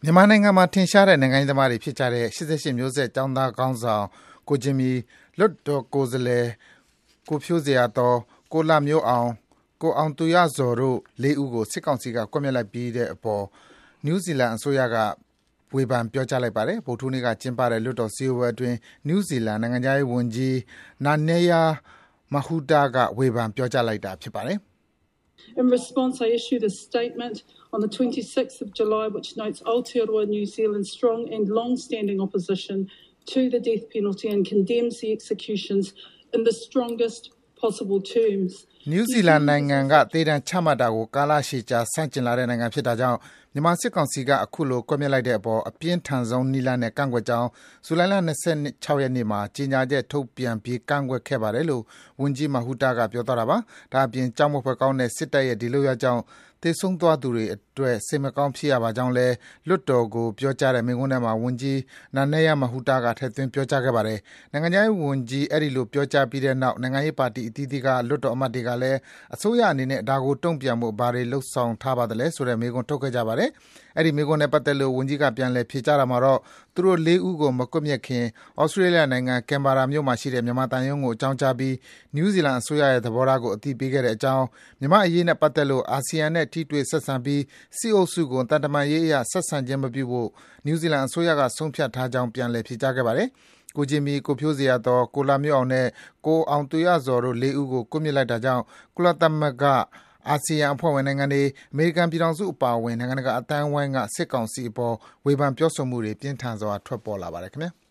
မြန်မာနိုင်ငံမှာထင်ရှားတဲ့နိုင်ငံရေးသမားတွေဖြစ်ကြတဲ့88မျိုးဆက်ကျောင်းသားခေါင်းဆောင်ကိုဂျင်မီ၊လွှတ်တော်ကိုယ်စားလှယ်ကိုဖြိုးဇေယျာသော်၊ကိုလှမျိုးအောင်၊ကိုအောင်သူရဇော်တို့၄ဦးကိုစစ်ကောင်စီကကွပ်မျက်လိုက်ပြီးတဲ့အပေါ်နယူးဇီလန်အစိုးရကဝေဖန်ပြောကြားလိုက်ပါတယ်။ဗုဒ္ဓဟူးနေ့ကကျင်းပတဲ့လွှတ်တော်စည်းဝေးပွဲအတွင်းနယူးဇီလန်နိုင်ငံခြားရေးဝန်ကြီး Nanaia Mahuta ကဝေဖန်ပြောကြားလိုက်တာဖြစ်ပါတယ်။ In response, I issued a statement on the 26th of July which notes Aotearoa New Zealand's strong and long-standing opposition to the death penalty and condemns the executions in the strongest possible terms. နယူးဇီလန်နိုင်ငံကသေဒဏ်ချမှတ်တာကိုကာလရှည်ကြာဆန့်ကျင်လာတဲ့နိုင်ငံဖြစ်တာကြောင့်မြန်မာစစ်ကောင်စီကအခုလိုကွပ်မျက်လိုက်တဲ့အပေါ်အပြင်းထန်ဆုံးနည်းလမ်းနဲ့ကန့်ကွက်ကြောင်းဇူလိုင်လ26ရက်နေ့မှာကြေညာချက်ထုတ်ပြန်ပြီးကန့်ကွက်ခဲ့ပါတယ်လို့ဝန်ကြီး Mahuta ကပြောသွားတာပါ။ဒါ့အပြင်ကြောက်မက်ဖွယ်ကောင်းတဲ့စစ်တပ်ရဲ့ဒီလုပ်ရပ်ကြောင့်သေဆုံးသွားသူတွေအတွက်စိတ်မကောင်းဖြစ်ရပါကြောင်းလည်းလွှတ်တော်ကိုပြောကြားတဲ့မိန့်ခွန်းထဲမှာဝန်ကြီး Nanaia Mahuta ကထည့်သွင်းပြောကြားခဲ့ပါတယ်။နိုင်ငံခြားရေးဝန်ကြီးအဲဒီလိုပြောကြားပြီးတဲ့နောက်နိုင်ငံရေးပါတီအသီးသီးကလွှတ်တော်အမတ်တွေကလည်းအစိုးရအနေနဲ့ဒါကိုတုံ့ပြန်ဖို့ဘာတွေလုပ်ဆောင်ထားပါသလဲဆိုတဲ့မေးခွန်းထုတ်ခဲ့ကြပါတယ်။အဲဒီမေးခွန်းနဲ့ပတ်သက်လို့ဝန်ကြီးကပြန်လည်ဖြေကြားတာမှာတော့သူတို့၄ဦးကိုမကွပ်မျက်ခင်ဩစတြေးလျနိုင်ငံကင်ဘာရာမြို့မှာရှိတဲ့မြန်မာသံရုံးကိုအကြောင်းကြားပြီးနယူးဇီလန်အစိုးရရဲ့သဘောထားကိုအသိပေးခဲ့တဲ့အကြောင်းမြန်မာအရေးနဲ့ပတ်သက်လို့အာဆီယံနဲ့ထိတွေ့ဆက်ဆံပြီးစစ်အုပ်စုကိုတန်တမာရေးအရဆက်ဆံခြင်းမပြုဖို့နယူးဇီလန်အစိုးရကဆုံးဖြတ်ထားကြောင်းပြန်လည်ဖြေကြားခဲ့ပါတယ်။ကိုဂျင်မီ၊ကိုဖြိုးဇေယျာသော်၊ကိုလှမျိုးအောင်နဲ့ကိုအောင်သူရဇော်တို့၄ဦးကိုကွပ်မျက်လိုက်တာကြောင့်ကုလသမဂ္ဂ၊အာဆီယံအဖွဲ့ဝင်နိုင်ငံတွေ၊အမေရိကန်ပြည်ထောင်စုအပါအဝင်နိုင်ငံတကာအသိုင်းအဝိုင်းကစစ်ကောင်စီအပေါ်ဝေဖန်ပြောဆိုမှုတွေပြင်းထန်စွာထွက်ပေါ်လာပါတယ်ခင်ဗျာ။